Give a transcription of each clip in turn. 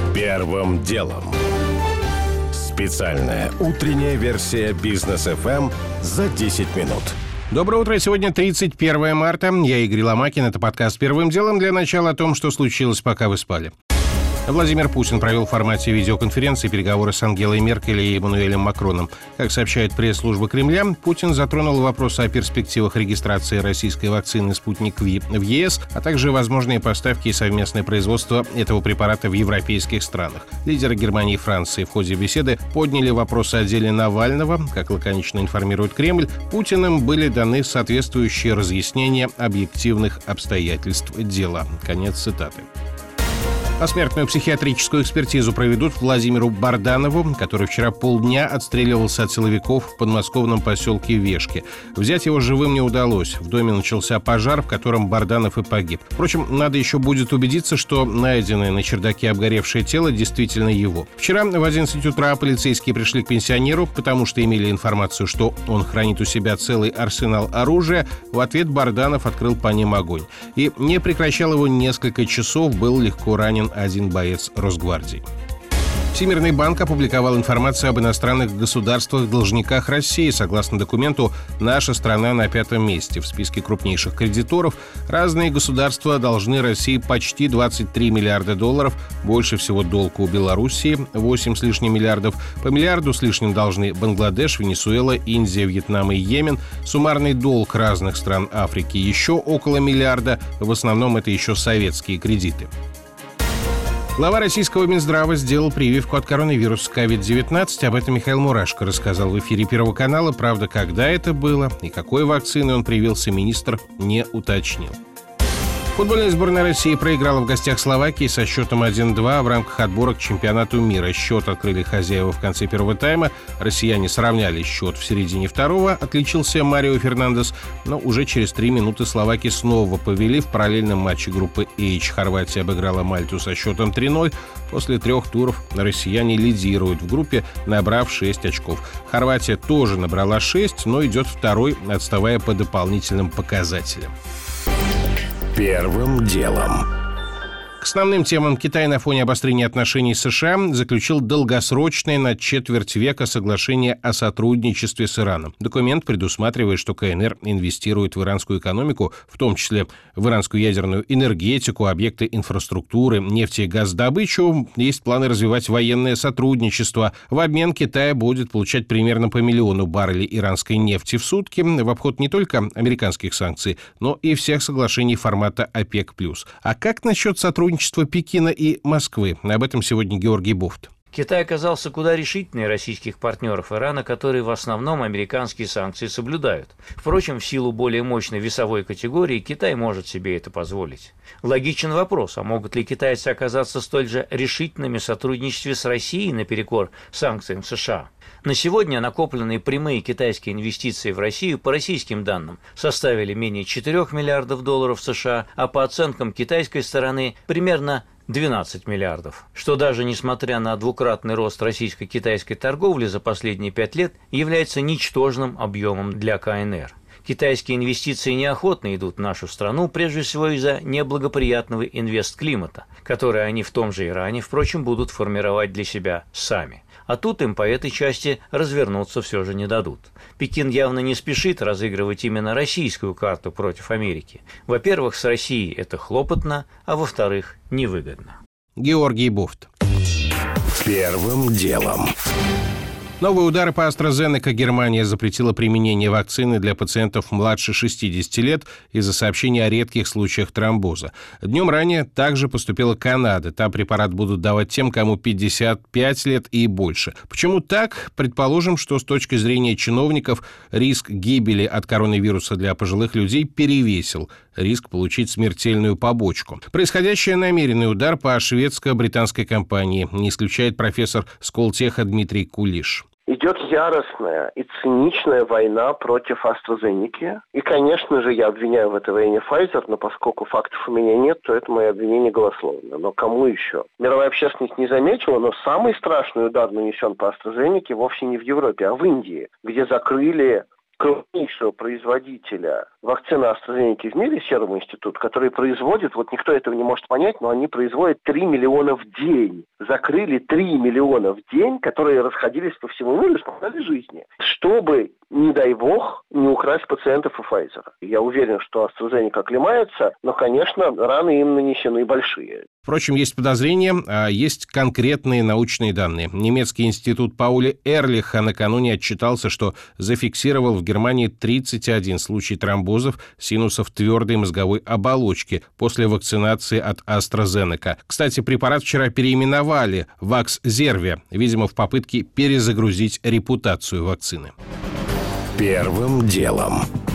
Первым делом. Специальная утренняя версия Бизнес ФМ за 10 минут. Доброе утро. Сегодня 31 марта. Я Игорь Ломакин. Это подкаст «Первым делом». Для начала о том, что случилось, пока вы спали. Владимир Путин провел в формате видеоконференции переговоры с Ангелой Меркель и Эммануэлем Макроном. Как сообщает пресс-служба Кремля, Путин затронул вопросы о перспективах регистрации российской вакцины «Спутник Ви» в ЕС, а также возможные поставки и совместное производство этого препарата в европейских странах. Лидеры Германии и Франции в ходе беседы подняли вопросы о деле Навального. Как лаконично информирует Кремль, Путиным были даны соответствующие разъяснения объективных обстоятельств дела. Конец цитаты. Посмертную психиатрическую экспертизу проведут Владимиру Барданову, который вчера полдня отстреливался от силовиков в подмосковном поселке Вешки. Взять его живым не удалось. В доме начался пожар, в котором Барданов и погиб. Впрочем, надо еще будет убедиться, что найденное на чердаке обгоревшее тело действительно его. Вчера в 11 утра полицейские пришли к пенсионеру, потому что имели информацию, что он хранит у себя целый арсенал оружия. В ответ Барданов открыл по ним огонь. И не прекращал его несколько часов, был легко ранен один боец Росгвардии. Всемирный банк опубликовал информацию об иностранных государствах-должниках России. Согласно документу, наша страна на 5-м месте. В списке крупнейших кредиторов разные государства должны России почти 23 миллиарда долларов. Больше всего долг у Белоруссии – 8 с лишним миллиардов. По миллиарду с лишним должны Бангладеш, Венесуэла, Индия, Вьетнам и Йемен. Суммарный долг разных стран Африки еще около миллиарда. В основном это еще советские кредиты. Глава российского Минздрава сделал прививку от коронавируса COVID-19. Об этом Михаил Мурашко рассказал в эфире Первого канала. Правда, когда это было и какой вакциной он привился, министр не уточнил. Футбольная сборная России проиграла в гостях Словакии со счетом 1-2 в рамках отбора к чемпионату мира. Счет открыли хозяева в конце первого тайма. Россияне сравняли счет в середине второго. Отличился Марио Фернандес. Но уже через 3 минуты словаки снова повели. В параллельном матче группы H Хорватия обыграла Мальту со счетом 3-0. После 3 туров россияне лидируют в группе, набрав 6 очков. Хорватия тоже набрала 6, но идет второй, отставая по дополнительным показателям. Первым делом. К основным темам. Китай на фоне обострения отношений с США заключил долгосрочное на четверть века соглашение о сотрудничестве с Ираном. Документ предусматривает, что КНР инвестирует в иранскую экономику, в том числе в иранскую ядерную энергетику, объекты инфраструктуры, нефти и газодобычу. Есть планы развивать военное сотрудничество. В обмен Китай будет получать примерно по 1 миллиону баррелей иранской нефти в сутки в обход не только американских санкций, но и всех соглашений формата ОПЕК+. А как насчет сотрудничества Пекина и Москвы? Об этом сегодня Георгий Буфт. Китай оказался куда решительнее российских партнеров Ирана, которые в основном американские санкции соблюдают. Впрочем, в силу более мощной весовой категории Китай может себе это позволить. Логичен вопрос, а могут ли китайцы оказаться столь же решительными в сотрудничестве с Россией наперекор санкциям США? На сегодня накопленные прямые китайские инвестиции в Россию по российским данным составили менее 4 миллиардов долларов США, а по оценкам китайской стороны примерно 12 миллиардов, что даже несмотря на двукратный рост российско-китайской торговли за последние 5 лет является ничтожным объемом для КНР. Китайские инвестиции неохотно идут в нашу страну, прежде всего из-за неблагоприятного инвестклимата, который они в том же Иране, впрочем, будут формировать для себя сами. А тут им по этой части развернуться все же не дадут. Пекин явно не спешит разыгрывать именно российскую карту против Америки. Во-первых, с Россией это хлопотно, а во-вторых, невыгодно. Георгий Буфт. Первым делом. Новые удары по AstraZeneca. Германия запретила применение вакцины для пациентов младше 60 лет из-за сообщений о редких случаях тромбоза. Днем ранее также поступила Канада. Там препарат будут давать тем, кому 55 лет и больше. Почему так? Предположим, что с точки зрения чиновников риск гибели от коронавируса для пожилых людей перевесил риск получить смертельную побочку. Происходящее намеренный удар по шведско-британской компании, не исключает профессор Сколтеха Дмитрий Кулиш. Идет яростная и циничная война против AstraZeneca. И, конечно же, я обвиняю в этой войне Pfizer, но поскольку фактов у меня нет, то это мое обвинение голословно. Но кому еще? Мировая общественность не заметила, но самый страшный удар нанесен по AstraZeneca вовсе не в Европе, а в Индии, где закрыли крупнейшего производителя вакцины AstraZeneca в мире, Серум-институт, который производит, вот никто этого не может понять, но они производят 3 миллиона в день. Закрыли 3 миллиона в день, которые расходились по всему миру и спасали жизни. Чтобы, не дай бог, не украсть пациентов у Pfizer. Я уверен, что AstraZeneca оклемается, но, конечно, раны им нанесены большие. Впрочем, есть подозрения, а есть конкретные научные данные. Немецкий институт Паули Эрлиха накануне отчитался, что зафиксировал в Германии 31 случай тромбозов синусов твердой мозговой оболочки после вакцинации от AstraZeneca. Кстати, препарат вчера переименовали Vaxzervia, видимо, в попытке перезагрузить репутацию вакцины. Первым делом.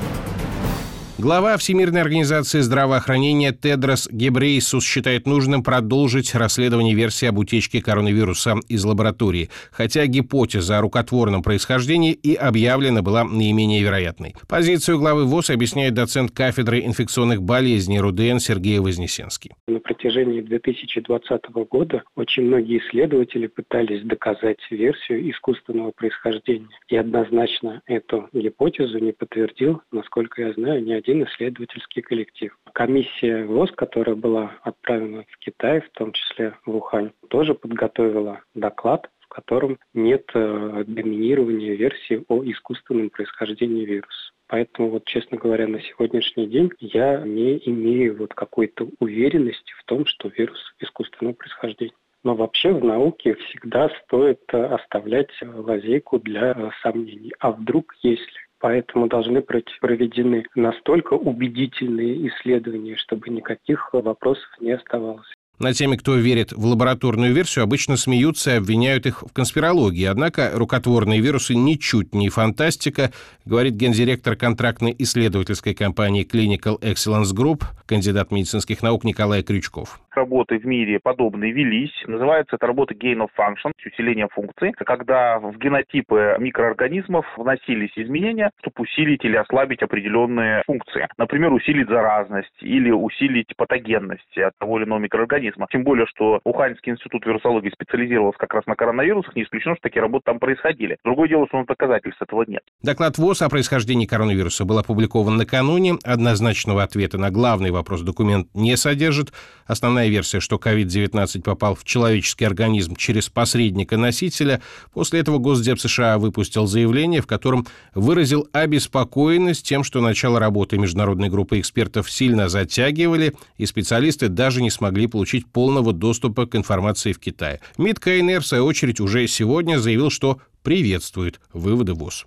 Глава Всемирной организации здравоохранения Тедрос Гебрейесус считает нужным продолжить расследование версии об утечке коронавируса из лаборатории, хотя гипотеза о рукотворном происхождении и объявлена была наименее вероятной. Позицию главы ВОЗ объясняет доцент кафедры инфекционных болезней РУДН Сергей Вознесенский. На протяжении 2020 года очень многие исследователи пытались доказать версию искусственного происхождения. И однозначно эту гипотезу не подтвердил, насколько я знаю, ни один исследовательский коллектив. Комиссия ВОЗ, которая была отправлена в Китай, в том числе в Ухань, тоже подготовила доклад, в котором нет доминирования версии о искусственном происхождении вируса. Поэтому, честно говоря, на сегодняшний день я не имею какой-то уверенности в том, что вирус искусственного происхождения. Но вообще в науке всегда стоит оставлять лазейку для сомнений. А вдруг если? Поэтому должны быть проведены настолько убедительные исследования, чтобы никаких вопросов не оставалось. Над теми, кто верит в лабораторную версию, обычно смеются и обвиняют их в конспирологии. Однако рукотворные вирусы ничуть не фантастика, говорит гендиректор контрактной исследовательской компании Clinical Excellence Group, кандидат медицинских наук Николай Крючков. Работы в мире подобные велись. Называется это работа gain of function, усиление функций, когда в генотипы микроорганизмов вносились изменения, чтобы усилить или ослабить определенные функции. Например, усилить заразность или усилить патогенность от того или иного микроорганизма. Тем более, что Уханьский институт вирусологии специализировался как раз на коронавирусах, не исключено, что такие работы там происходили. Другое дело, что доказательств этого нет. Доклад ВОЗ о происхождении коронавируса был опубликован накануне. Однозначного ответа на главный вопрос документ не содержит. Основная версия, что COVID-19 попал в человеческий организм через посредника-носителя. После этого Госдеп США выпустил заявление, в котором выразил обеспокоенность тем, что начало работы международной группы экспертов сильно затягивали, и специалисты даже не смогли получить полного доступа к информации в Китае. МИД КНР, в свою очередь, уже сегодня заявил, что приветствует выводы ВОЗ.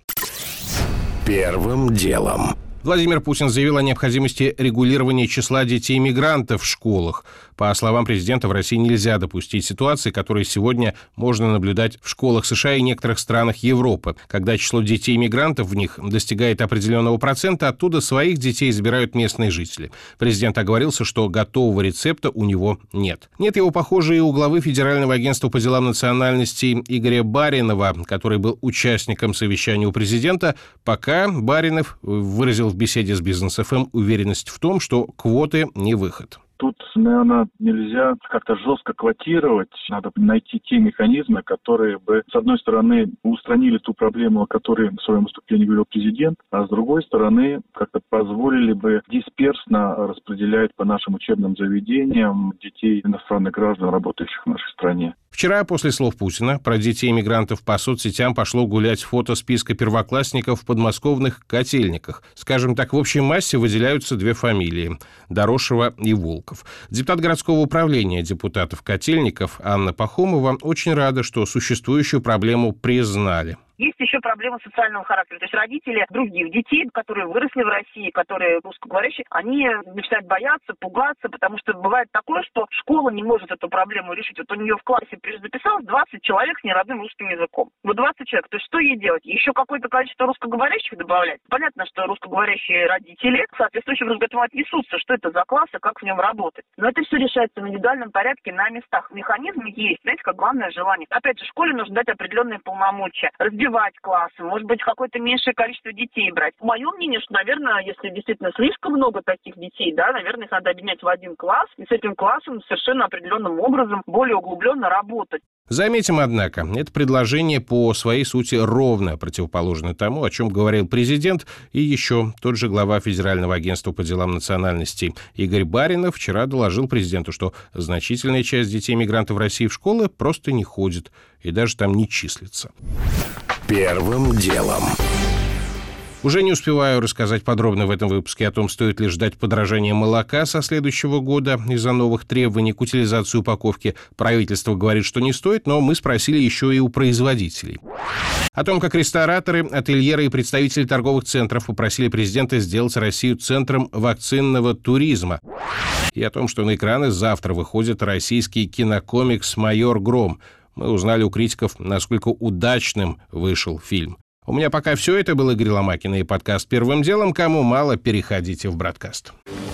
Первым делом. Владимир Путин заявил о необходимости регулирования числа детей-мигрантов в школах. По словам президента, в России нельзя допустить ситуации, которые сегодня можно наблюдать в школах США и некоторых странах Европы. Когда число детей-мигрантов в них достигает определенного процента, оттуда своих детей забирают местные жители. Президент оговорился, что готового рецепта у него нет. Нет его, похоже, и у главы Федерального агентства по делам национальностей Игоря Баринова, который был участником совещания у президента. Пока Баринов выразил в беседе с Бизнес-ФМ уверенность в том, что квоты не выход. Тут, наверное, нельзя как-то жестко квотировать. Надо найти те механизмы, которые бы, с одной стороны, устранили ту проблему, о которой в своем выступлении говорил президент, а с другой стороны, как-то позволили бы дисперсно распределять по нашим учебным заведениям детей иностранных граждан, работающих в нашей стране. Вчера, после слов Путина, про детей-мигрантов по соцсетям пошло гулять фото списка первоклассников в подмосковных Котельниках. Скажем так, в общей массе выделяются две фамилии – Дорошева и Волков. Депутат городского управления депутатов Котельников Анна Пахомова очень рада, что существующую проблему признали. Есть еще проблема социального характера. То есть родители других детей, которые выросли в России, которые русскоговорящие, они начинают бояться, пугаться, потому что бывает такое, что школа не может эту проблему решить. Вот у нее в классе записалось 20 человек с неродным русским языком. Вот 20 человек. То есть что ей делать? Еще какое-то количество русскоговорящих добавлять? Понятно, что русскоговорящие родители соответствующим образом к этому отнесутся, что это за класс и как в нем работать. Но это все решается в индивидуальном порядке на местах. Механизм есть, знаете, как главное желание. Опять же, школе нужно дать определенные полномочия. Разбивать классы, может быть, какое-то меньшее количество детей брать. Мое мнение, что, наверное, если действительно слишком много таких детей, да, наверное, их надо объединять в один класс и с этим классом совершенно определенным образом более углубленно работать. Заметим, однако, это предложение по своей сути ровно противоположно тому, о чем говорил президент и еще тот же глава Федерального агентства по делам национальностей Игорь Баринов вчера доложил президенту, что значительная часть детей-мигрантов России в школы просто не ходит и даже там не числится. Первым делом. Уже не успеваю рассказать подробно в этом выпуске о том, стоит ли ждать подорожания молока со следующего года из-за новых требований к утилизации упаковки. Правительство говорит, что не стоит, но мы спросили еще и у производителей. О том, как рестораторы, ательеры и представители торговых центров попросили президента сделать Россию центром вакцинного туризма. И о том, что на экраны завтра выходит российский кинокомикс «Майор Гром». Мы узнали у критиков, насколько удачным вышел фильм. У меня пока все. Это был Игорь Ломакин и подкаст «Первым делом». Кому мало, переходите в Бродкаст.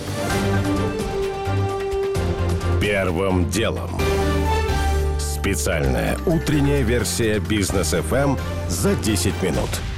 Первым делом. Специальная утренняя версия Бизнес ФМ за 10 минут.